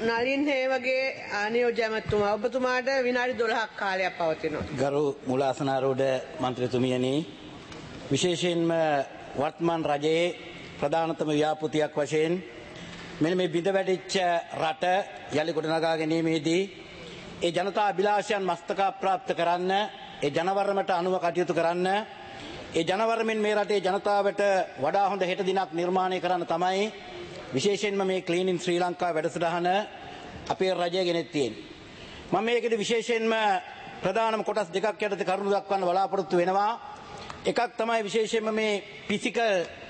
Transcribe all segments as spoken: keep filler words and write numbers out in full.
නලින් හේවගේ ආනියෝජ්‍ය ඇමතුමා ඔබතුමාට විනාඩි දොළහක් කාලයක් පවතිනවා. ගරු මූලාසනාරූඪ මන්ත්‍රීතුමියනි, විශේෂයෙන්ම වර්තමාන රජයේ ප්‍රධානතම ව්‍යාපෘතියක් වශයෙන් මෙන්න මේ බිඳ වැටිච්ච රට යලි ගොඩනගා ගැනීමේදී ඒ ජනතා අභිලාෂයන් මස්තකාප්‍රාප්ත කරන්න, ඒ ජනවරමට අනුව කටයුතු කරන්න, ඒ ජනවරමින් මේ රටේ ජනතාවට වඩා හොඳ හෙට දිනක් නිර්මාණය කරන්න තමයි විශේෂයෙන්ම මේ ක්ලීන් ඉන් ශ්‍රී ලංකා වැඩසටහන අපේ රජය ගෙනෙත් තියෙන්නේ. මම මේකෙදි විශේෂයෙන්ම ප්‍රධානම කොටස් දෙකක් යටතේ කරුණු දක්වන්න බලාපොරොත්තු වෙනවා. එකක් තමයි විශේෂයෙන්ම මේ ෆිසිකල්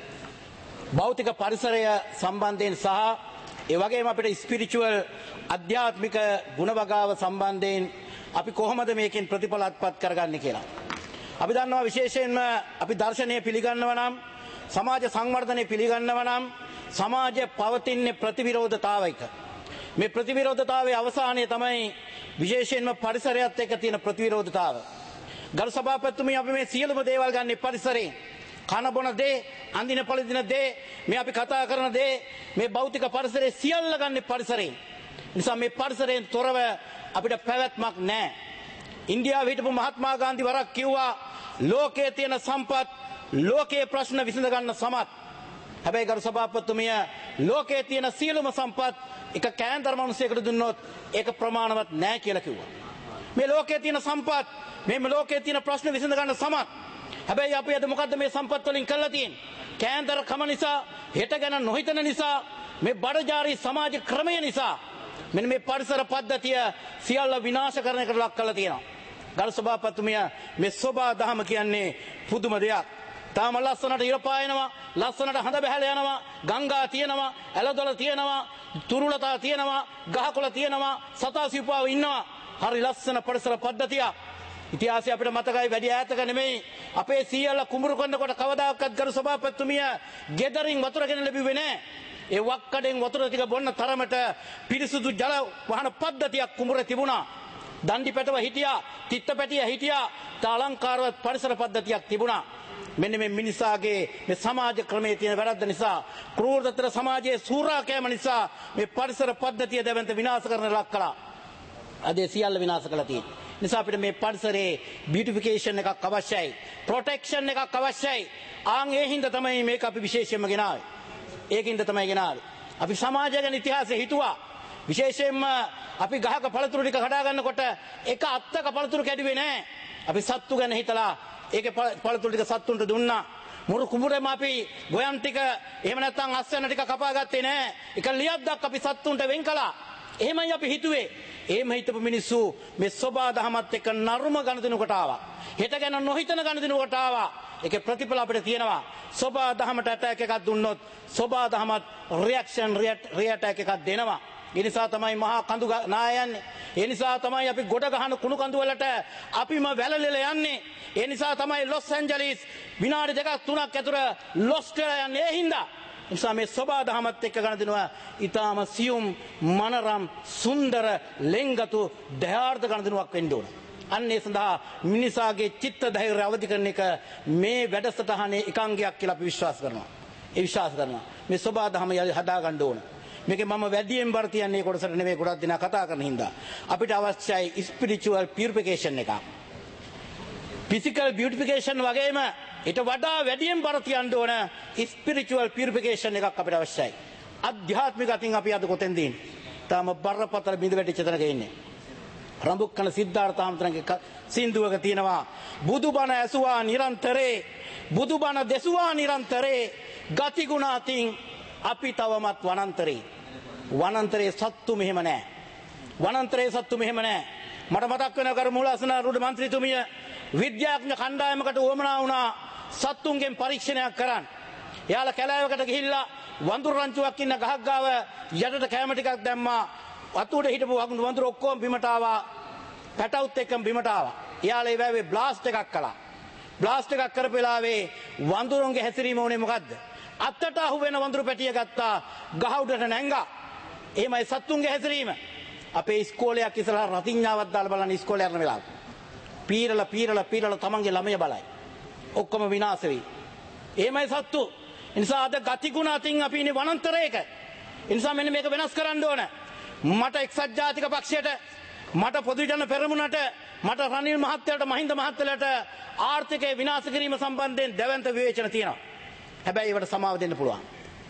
භෞතික පරිසරය සම්බන්ධයෙන් සහ ඒ වගේම අපිට ස්පිරිචුවල් අධ්‍යාත්මික ගුණ වගාව සම්බන්ධයෙන් අපි කොහොමද මේකෙන් ප්‍රතිඵල අත්පත් කරගන්නේ කියලා. අපි දන්නවා විශේෂයෙන්ම අපි දර්ශනය පිළිගන්නවා නම්, සමාජ සංවර්ධනය පිළිගන්නවා නම් සමාජය පවතින්නේ ප්‍රතිවිරෝධතාවයක. මේ ප්‍රතිවිරෝධතාවයේ අවසානය තමයි විශේෂයෙන්ම පරිසරයත් එක්ක තියෙන ප්‍රතිවිරෝධතාව. ගරු සභාපතිතුමනි, අපි මේ සියලුම දේවල් ගන්න පරිසරයෙන්. කන බොන දේ, අඳින පළඳින දේ, මේ අපි කතා කරන දේ, මේ භෞතික පරිසරයේ සියල්ල ගන්න පරිසරයෙන්. නිසා මේ පරිසරයෙන් තොරව අපිට පැවැත්මක් නැහැ. ඉන්දියාවේ හිටපු මහත්මා ගාන්ධි වරක් කිව්වා ලෝකයේ තියෙන සම්පත් ලෝකයේ ප්‍රශ්න විසඳ ගන්න සමත්. හැබැයි ගරු සභාපතිතුමිය, ලෝකයේ තියෙන සියලුම සම්පත් එක කෑන්දර මිනිසෙකුට දුන්නොත් ඒක ප්‍රමාණවත් නැහැ කියලා කිව්වා. මේ ලෝකයේ තියෙන සම්පත්, මේ ලෝකයේ තියෙන ප්‍රශ්න විසඳ ගන්න සමත්. හැබැයි අපි අද මොකද්ද මේ සම්පත් වලින් කරලා තියෙන්නේ? කෑන්දර කම නිසා, හෙට ගැන නොහිතන නිසා, මේ බඩජාරී සමාජ ක්‍රමය නිසා මෙන්න මේ පරිසර පද්ධතිය සියල්ල විනාශ කරන එකට ලක් කරලා තියෙනවා. ගරු සභාපතිතුමිය, මේ සෝබා දහම කියන්නේ පුදුම දෙයක්. තාම ලස්සනට ඉර පායනවා, ලස්සනට හඳ බැහැල යනවා, ගංගා තියෙනවා, ඇලදොල තියෙනවා, තුරුලතා තියෙනවා, ගහකොළ තියෙනවා, සතා සිව්පාව ඉන්නවා. හරි ලස්සන පරිසර පද්ධතියක්. ඉතිහාසය අපිට මතකයි, වැඩි ඈතක නෙමෙයි. අපේ සීයලා කුඹුරු කරනකොට කවදාකවත් ගරු සභාපතිතුමිය ගෙදරින් වතුර ගෙන ලැබුවේ නැහැ. ඒ වක්කඩෙන් වතුර ටික බොන්න තරමට පිරිසුදු ජල වහන පද්ධතියක් කුඹුරේ තිබුණා. දණ්ඩි පැටව හිටියා, තිත්ත පැටිය හිටියා, තාලංකාරවත් පරිසර පද්ධතියක් තිබුණා. මෙන්න මේ මිනිසාගේ මේ සමාජ ක්‍රමයේ තියෙන වැරද්ද නිසා, ක්‍රූරතර සමාජයේ සූරා කෑම නිසා මේ පරිසර පද්ධතිය දැවැන්ත විනාශ කරන ලක් කළා. අද සියල්ල විනාශ කළා තියෙන්නේ. නිසා අපිට මේ පරිසරයේ බියුටිෆිකේෂන් එකක් අවශ්‍යයි, ප්‍රොටෙක්ෂන් එකක් අවශ්‍යයි. ආන් ඒ හින්දා තමයි මේක අපි විශේෂයෙන්ම ගෙනාවේ. ඒකින්ද තමයි ගෙනාවේ. අපි සමාජය ගැන ඉතිහාසය හිතුවා. විශේෂයෙන්ම අපි ගහක පළතුරු ටික කඩා ගන්නකොට එක අත්තක පළතුරු කැඩුවේ නැහැ. අපි සත්තු ගැන හිතලා ඒකේ පළතුරු ටික සත්තුන්ට දුන්නා. මුරු කුඹුරේම අපි ගොයන් ටික, එහෙම නැත්නම් අස්වැන්න ටික කපා ගත්තේ නැහැ. එක ලියද්දක් අපි සත්තුන්ට වෙන් කළා. එහෙමයි අපි හිතුවේ. එහෙම හිතපු මිනිස්සු මේ සෝබා දහමත් එක්ක නරුම ගණදිනුකට ආවා. හෙට ගැන නොහිතන ගණදිනුකට ආවා. ඒකේ ප්‍රතිඵල අපිට තියෙනවා. සෝබා දහමට ඇටැක් එකක් දුන්නොත් සෝබා දහමත් රියැක්ෂන් රියැටැක් එකක් දෙනවා. ඒ නිසා තමයි මහා කඳු නාය යන්නේ. ඒ නිසා තමයි අපි ගොඩ ගහන කුණු කඳු වලට අපිම වැළලෙලා යන්නේ. ඒ නිසා තමයි ලොස් ඇන්ජලිස් විනාඩි දෙකක් තුනක් ඇතුළ ලොස්ට් වෙලා යන්නේ. ඒ හින්දා නිසා මේ සෝබා දහමත් එක්ක ගණදිනුවා ඊටාම සියුම්, මනරම්, සුන්දර, ලෙන්ගතු, දයාර්ථ ගණදිනුවක් වෙන්න ඕන. අන්න ඒ සඳහා මිනිසාගේ චිත්ත ධෛර්යය අවදි කරන එක මේ වැඩසටහනේ එකංගයක් කියලා අපි විශ්වාස කරනවා. ඒ විශ්වාස කරනවා. මේ සෝබා දහම හදා ගන්න ඕන. මේකේ මම වැඩියෙන් බර තියන්නේ කොටසට නෙමෙයි, ගොඩක් දිනා කතා කරන හින්දා. අපිට අවශ්‍යයි ස්පිරිචුවල් පියුරිෆිකේෂන් එකක්. ෆිසිකල් බියුටිෆිකේෂන් වගේම ඊට වඩා වැඩියෙන් බර තියන්න ඕන ස්පිරිචුවල් පියුරිෆිකේෂන් එකක් අපිට අවශ්‍යයි. අධ්‍යාත්මික අතින් අපි අද කොතෙන්ද ඉන්නේ? තාම බරපතල බිඳ වැටිච්ච තැනක ඉන්නේ. රඹුක්කන සිද්ධාර්ථ හාමුදුරන්ගේ සින්දුවක තියෙනවා, බුදුබණ ඇසුවා නිරන්තරේ, බුදුබණ දෙසුවා නිරන්තරේ, ගතිගුණ අතින් අපි තවමත් වනාන්තරේ. වනාන්තරේ සත්තු මෙහෙම නැහැ. වනාන්තරේ සත්තු මෙහෙම නැහැ. මට මතක් වෙනවා කරු මූලාසනාරූඪ මන්ත්‍රීතුමිය විද්‍යාඥ කණ්ඩායමකට උවමනා වුණා සත්තුන්ගෙන් පරීක්ෂණයක් කරන්න. එයාලා කැලෑවකට ගිහිල්ලා වඳුරු රංචුවක් ඉන්න ගහක් ගාව යටට කැම ටිකක් දැම්මා. වතුරේ හිටපු වඳුරු ඔක්කොම බිමට ආවා. පැටවුත් එක්කම බිමට ආවා. එයාලා ඒ වැවේ බ්ලාස්ට් එකක් කළා. බ්ලාස්ට් එකක් කරපු වෙලාවේ වඳුරුන්ගේ හැසිරීම උනේ මොකද්ද? අත්තට අහු වෙන වඳුරු පැටිය ගත්තා, ගහ උඩට නැංගා. එහෙමයි සත්තුන්ගේ හැසිරීම. අපේ ඉස්කෝලයක් ඉස්සරහා රතිඤ්ඤාවක් දාලා බලන්න ඉස්කෝලේ යන වෙලාව. පීරලා පීරලා පීරලා තමන්ගේ ළමය බලයි. ඔක්කොම විනාශ වෙයි. එහෙමයි සත්තු. ඒ නිසා අද ගතිගුණ අතින් අපි ඉන්නේ වනාන්තරයක. ඒ නිසා මෙන්න මේක වෙනස් කරන්න ඕන. මට එක්සත් ජාතික පක්ෂයට මට පොදු ජන පෙරමුණට මට රනිල් මහත්තයාට මහින්ද මහත්තයාට ආර්ථිකය විනාශ කිරීම සම්බන්ධයෙන් දැවැන්ත විවේචන තියෙනවා. හැබැයි ඒවට සමාව දෙන්න පුළුවන්.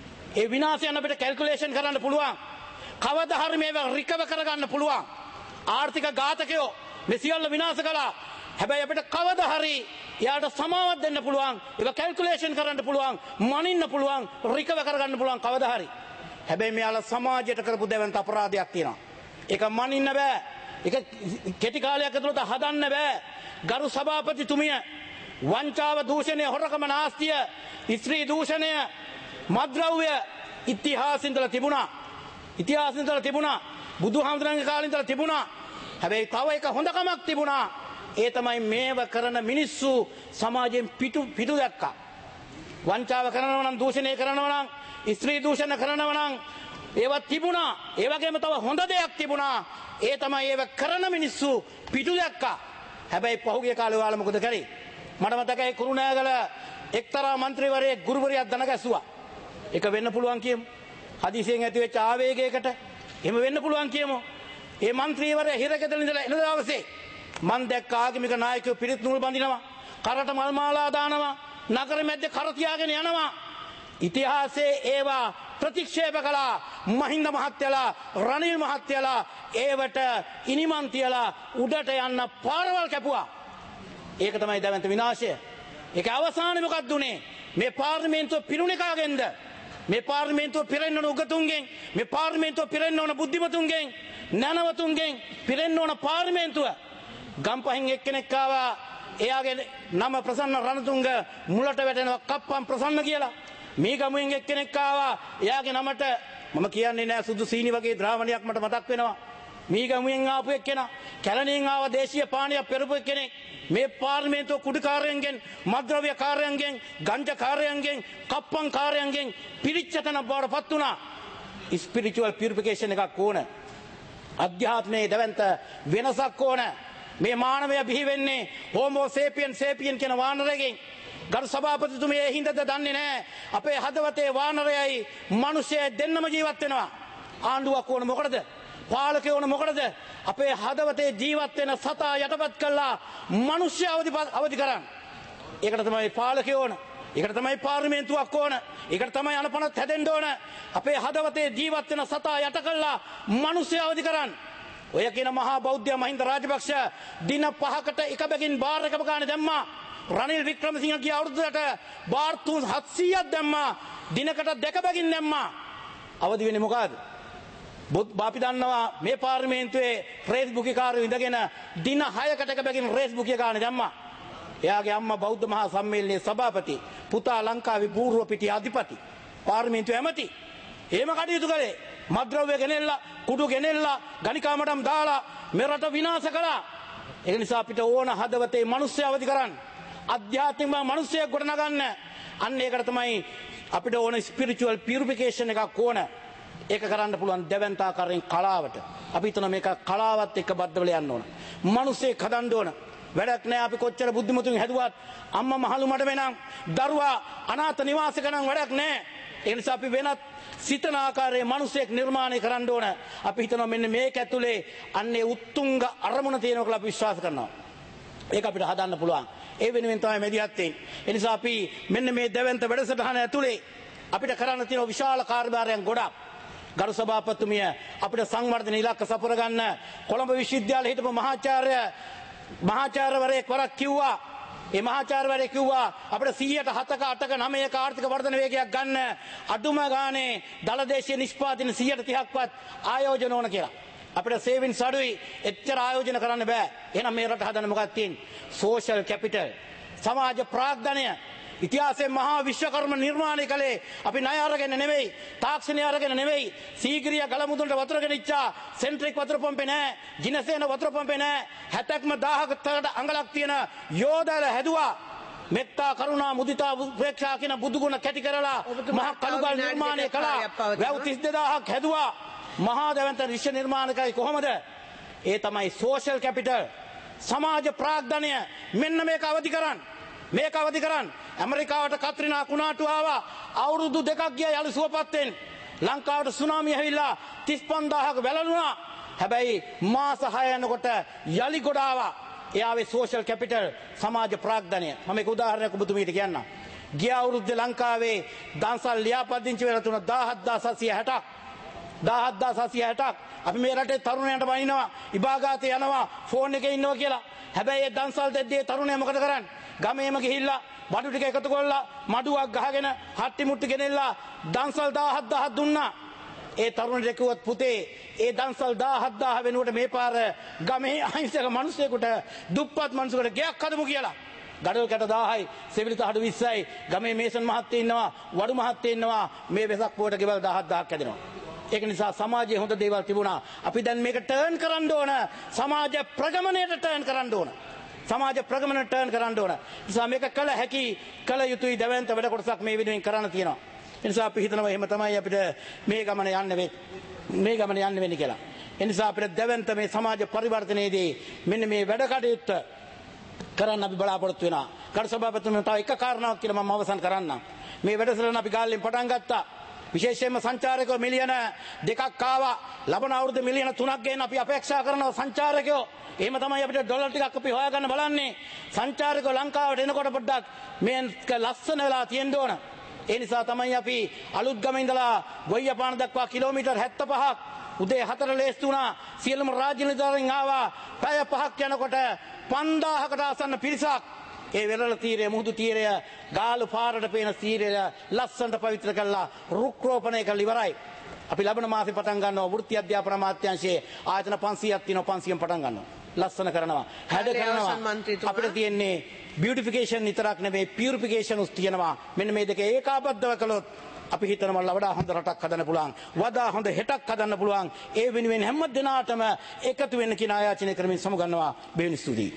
ඒ විනාශයන් අපිට කැල්කියුලේෂන් කරන්න පුළුවන්. කවදා හරි මේවා රිකවර් කරගන්න පුළුවන්. ආර්ථික ඝාතකයෝ මේ සියල්ල විනාශ කළා. හැබැයි අපිට කවදා හරි යාට සමාවක් දෙන්න පුළුවන්. ඒක කැල්කියුලේෂන් කරන්න පුළුවන්. මනින්න පුළුවන්. රිකවර් කරගන්න පුළුවන් කවදා හරි. හැබැයි මෙයාලා සමාජයට කරපු දෙවන්ත අපරාධයක් තියෙනවා. ඒක මනින්න බෑ. ඒක කෙටි කාලයක් ඇතුළත හදන්න බෑ. ගරු සභාපතිතුමිය වංචාව දූෂණය හොරකම නාස්තිය ස්ත්‍රී දූෂණය මද්ද්‍රව්‍ය ඉතිහාසෙ ඉඳලා තිබුණා. ඉතිහාසෙ ඉඳලා තිබුණා. බුදුහාමුදුරන්ගේ කාලේ ඉඳලා තිබුණා. හැබැයි තව එක හොඳකමක් තිබුණා. ඒ තමයි මේව කරන මිනිස්සු සමාජයෙන් පිටු පිටු දැක්කා. වංචාව කරනවා නම් දූෂණය කරනවා නම් ස්ත්‍රී දූෂණ කරනවා නම් ඒවා තිබුණා. ඒ වගේම තව හොඳ දෙයක් තිබුණා. ඒ තමයි ඒව කරන මිනිස්සු පිටු දැක්කා. හැබැයි පහුගිය කාලේ ඔයාලා මොකද කරේ? මට මතකයි කුරුණෑගල එක්තරා മന്ത്രിවරයෙක් ගුරුවරයෙක් දන ගැසුවා. ඒක වෙන්න පුළුවන් කියමු. හදිසියෙන් ඇති වෙච්ච ආවේගයකට එහෙම වෙන්න පුළුවන් කියමු. ඒ മന്ത്രിවරයා හිරගෙදර ඉඳලා එන දවසේ මන් දැක්ක ආගමික නායකයෝ පිරිත් නූල් බඳිනවා. කරට මල් මාලා දානවා. නගර මැද්දේ කර තියාගෙන යනවා. ඉතිහාසයේ ඒවා ප්‍රතික්ෂේප කළා. මහින්ද මහත්තයලා රනිල් මහත්තයලා ඒවට ඉනිමන් තියලා උඩට යන්න පාරවල් කැපුවා. ඒක තමයි දැවැන්ත විනාශය. ඒක අවසානයේ මොකක්ද උනේ? මේ පාර්ලිමේන්තුව පිරුණේ කාගෙන්ද? මේ පාර්ලිමේන්තුව පිරෙන්න ඕන උගතුන්ගෙන්, මේ පාර්ලිමේන්තුව පිරෙන්න ඕන බුද්ධිමතුන්ගෙන්, නැනවතුන්ගෙන් පිරෙන්න ඕන පාර්ලිමේන්තුව. ගම්පහින් එක්කෙනෙක් ආවා. එයාගේ නම ප්‍රසන්න රණතුංග මුලට වැටෙනවා කප්පම් ප්‍රසන්න කියලා. මේ ගමුවෙන් එක්කෙනෙක් ආවා. එයාගේ නමට මම කියන්නේ නෑ සුදු සීනි වගේ ද්‍රාවණයක් මට මතක් වෙනවා. මේ ගමුවෙන් ආපු එක්කෙනා කැලණියෙන් ආව දේශීය පානයක් පෙරපු එක්කෙනෙක්. මේ පාර්ලිමේන්තුව කුඩකාරයන්ගෙන්, මද්ද්‍රව්‍ය කාර්යයන්ගෙන්, ගංජා කාර්යයන්ගෙන්, කප්පම් කාර්යයන්ගෙන් පිරිච්ච තැන බවටපත් වුණා. ස්පිරිචුවල් පියුරිෆිකේෂන් එකක් ඕන. අධ්‍යාත්මයේ දැවැන්ත වෙනසක් ඕන. මේ මානවය බිහි වෙන්නේ හෝමෝ සේපියන් සේපියන් කියන වානරයෙන්. ගරු සභාපතිතුමී ඒ හින්දාද දන්නේ නැහැ. අපේ හදවතේ වානරයයි මිනිස්සෙයි දෙන්නම ජීවත් වෙනවා. ආණ්ඩුවක් ඕන මොකටද? පාලකයෝ ඕන මොකටද? අපේ හදවතේ ජීවත් වෙන සතා යටපත් කළා මිනිස්සු අවදි අවදි කරන්න. ඒකට තමයි පාලකයෝ ඕන. ඒකට තමයි පාර්ලිමේන්තුවක් ඕන. ඒකට තමයි අනපනත් හැදෙන්න ඕන. අපේ හදවතේ ජීවත් වෙන සතා යට කළා මිනිස්සු අවදි කරන්න. ඔය කියන මහා බෞද්ධ මහින්ද රාජපක්ෂ දින පහකට එක බැගින් බාර් එකම ගන්න දැම්මා. රනිල් වික්‍රමසිංහ කිය අවුරුද්දකට බාර් තුන් හත්සීයක් දැම්මා. දිනකට දෙක බැගින් දැම්මා. අවදි වෙන්නේ මොකද? අපි දන්නවා මේ පාර්ලිමේන්තුවේ ෆේස්බුක් කාර්යය ඉඳගෙන දින හයකට එක බැගින් ෆේස්බුක් එක ගන්න දැම්මා. එයාගේ අම්මා බෞද්ධ මහා සම්මේලනයේ සභාපති, පුතා ලංකාවේ පූර්ව පිටිය අධිපති, පාර්ලිමේන්තුවේ ඇමති. එහෙම කටයුතු කළේ. මද්ද්‍රව්‍ය ගෙනෙල්ලා, කුඩු ගෙනෙල්ලා, ගණිකාමඩම් දාලා මේ රට විනාශ කළා. ඒ නිසා අපිට ඕන හදවතේ මිනිස්සු අවදි කරන්න. අධ්‍යාත්මික මිනිස්සෙක් ගොඩනගන්න. අන්න ඒකට තමයි අපිට ඕන ස්පිරිචුවල් පියුරිෆිකේෂන් එකක් ඕන. ඒක කරන්න පුළුවන් දෙවන්ත ආකාරයෙන් කලාවට. අපි හිතන මේක කලාවත් එක්ක බද්ධ වෙලා යන්න ඕන. මිනිස්සෙක් හදන්න ඕන. වැඩක් නෑ අපි කොච්චර බුද්ධිමතුන් හැදුවත් අම්මා මහලු මඩ වෙනම් දරුවා අනාථ නිවාසයක නම් වැඩක් නෑ. ඒ නිසා අපි වෙනත් සිතන ආකාරයේ මිනිසෙක් නිර්මාණය කරන්න ඕන. අපි හිතනවා මෙන්න මේක ඇතුලේ අන්නේ උත්තුංග අරමුණ තියෙනවා කියලා අපි විශ්වාස කරනවා. ඒක අපිට හදන්න පුළුවන්. ඒ වෙනුවෙන් තමයි මෙදිහත් වෙන්නේ. ඒ නිසා අපි මෙන්න මේ දෙවන්ත වැඩසටහන ඇතුලේ අපිට කරන්න තියෙන විශාල කාර්යභාරයන් ගොඩක්. ගරු සභාපතිතුමිය අපිට සංවර්ධන ඉලක්ක සපුර ගන්න කොළඹ විශ්වවිද්‍යාලයේ හිටපු මහාචාර්ය මහාචාර්යවරයෙක් වරක් කිව්වා. ඒ මහාචාර්යවරයෙක් කිව්වා අපිට සීයට හතක අටක නවයක ආර්ථික වර්ධන වේගයක් ගන්න අඩුම ගානේ දලදේශීය නිෂ්පාදන සීයට තිහක්වත් ආයෝජන ඕන කියලා. අපිට සේවින්ස් අඩුයි. එච්චර ආයෝජන කරන්න බෑ. එහෙනම් මේ රට හදන්න මොකක්ද තියෙන්නේ? Social capital. සමාජ ප්‍රාග්ධනය. ඉතිහාසයේ මහා විශ්වකර්ම නිර්මාණය කළේ අපි ණය අරගෙන නෙවෙයි, තාක්ෂණය අරගෙන නෙවෙයි. සීගිරිය ගලමුදුන්ට වතුර ගෙනිච්චා. සෙන්ට්‍රික් වතුර පම්පේ නැහැ. ජිනසේන වතුර පම්පේ නැහැ. හැතැක්ම දහහකට අඟලක් තියෙන යෝධල හැදුවා. මෙත්තා කරුණා මුදිතා උපේක්ෂා කියන බුදුගුණ කැටි කරලා මහා කලුගල් නිර්මාණය කළා. වැව් තිස් දෙදාහක් හැදුවා. මහා දැවැන්ත විශ්ව නිර්මාණකයි කොහොමද? ඒ තමයි සෝෂල් කැපිටල්. සමාජ ප්‍රාග්ධනය. මෙන්න මේක අවදි කරන්න. මේක අවදි කරන්න. ඇමරිකාවට කත්රිනා කුණාටු ආවා. අවුරුදු දෙකක් ගියා යලි සුවපත් වෙන්න. ලංකාවට සුනාමිය ඇවිල්ලා තිස් පන්දාහක වැළලුණා. හැබැයි මාස හය යනකොට යලි ගොඩ ආවා. ඒ ආවේ සෝෂල් කැපිටල් සමාජ ප්‍රාග්ධනය. මම එක උදාහරණයක් ඔබතුමීට කියන්නම්. ගිය අවුරුද්දේ ලංකාවේ දන්සල් ලියාපදිංචි වෙලා තුන දහහත් හසසිය හැටක්. දහහත් හසසිය හැටක්. අපි මේ රටේ තරුණයන්ට බනිනවා ඉබාගාතේ යනවා ෆෝන් එකේ ඉන්නවා කියලා. හැබැයි ඒ දන්සල් දෙද්දී තරුණයා මොකද කරන්නේ? ගමේම ගිහිල්ලා බඩු ටික එකතු කරලා මඩුවක් ගහගෙන හට්ටි මුට්ටි ගෙනෙල්ලා දන්සල් දහහත් දහහක් දුන්නා. ඒ තරුණට කිව්වොත් පුතේ ඒ දන්සල් දහහත් දහහ වෙනුවට මේ පාර ගමේ අහිංසක මිනිස්සෙකුට දුප්පත් මිනිසෙකුට ගයක් හදමු කියලා. ගඩොල් කැට දහයයි සෙවිලි තහඩු විස්සයි ගමේ මේසන් මහත්තයා ඉන්නවා වඩු මහත්තයා ඉන්නවා මේ වෙසක් පොයට ගෙවල් දහහත් දහහක් හැදෙනවා. ඒක නිසා සමාජයේ හොඳ දේවල් තිබුණා. අපි දැන් මේක ටර්න් කරන්න ඕන. සමාජ ප්‍රගමණයට ටර්න් කරන්න ඕන. සමාජ ප්‍රගමණයට ටර්න් කරන්න ඕන. නිසා මේක කළ හැකි කළ යුතුයි දැවැන්ත වැඩ කොටසක් මේ වෙනුවෙන් කරන්න තියෙනවා. ඒ නිසා අපි හිතනවා එහෙම තමයි අපිට මේ ගමන යන්න වෙන්නේ. මේ ගමන යන්න වෙන්නේ කියලා. ඒ නිසා අපිට දැවැන්ත මේ සමාජ පරිවර්තනයේදී මෙන්න මේ වැඩ කටයුත්ත කරන්න අපි බලාපොරොත්තු වෙනවා. කඩ සභාපතිතුමා තව එක කාරණාවක් කියලා මම අවසන් කරන්නම්. මේ වැඩසටහන අපි ගාල්ලෙන් පටන් ගත්තා. විශේෂයෙන්ම සංචාරකයෝ මිලියන දෙකක් ආවා. ලබන අවුරුද්දේ මිලියන තුනක් ගේන අපි අපේක්ෂා කරනවා සංචාරකයෝ. එහෙම තමයි අපිට ඩොලර් ටිකක් අපි හොයාගන්න බලන්නේ. සංචාරකයෝ ලංකාවට එනකොට පොඩ්ඩක් මේක ලස්සන වෙලා තියෙන්න ඕන. ඒ නිසා තමයි අපි අලුත්ගම ඉඳලා ගොයියපාන දක්වා කිලෝමීටර් හැත්තෑ පහක් උදේ හතර ලේස්තු වුණා. සියලුම රාජ්‍ය නිලධාරීන් ආවා. පැය පහක් යනකොට පන්දාහකට ආසන්න පිරිසක් ඒ වෙරළ තීරය මුහුදු තීරය ගාලු පාරට පේන තීරය ලස්සනට පවිත්‍ර කළා රුක් රෝපණය කළ ඉවරයි. අපි ලබන මාසේ පටන් ගන්නවා වෘත්ති අධ්‍යාපන අමාත්‍යාංශයේ ආයතන පන්සීයක් තියෙනවා පන්සීයෙන් පටන් ගන්නවා. ලස්සන කරනවා හැඩ කරනවා. අපිට තියෙන්නේ බියුටිෆිකේෂන් විතරක් නෙමෙයි පියුරිෆිකේෂන් උස් තියෙනවා. මෙන්න මේ දෙක ඒකාබද්ධව කළොත් අපි හිතනවා වඩා හොඳ රටක් හදන්න පුළුවන්. වඩා හොඳ හෙටක් හදන්න පුළුවන්. ඒ වෙනුවෙන් හැම දිනාටම එකතු වෙන්න කියන ආයාචනය කරමින් සමුගන්නවා. බෙහෙවින් ස්තුතියි.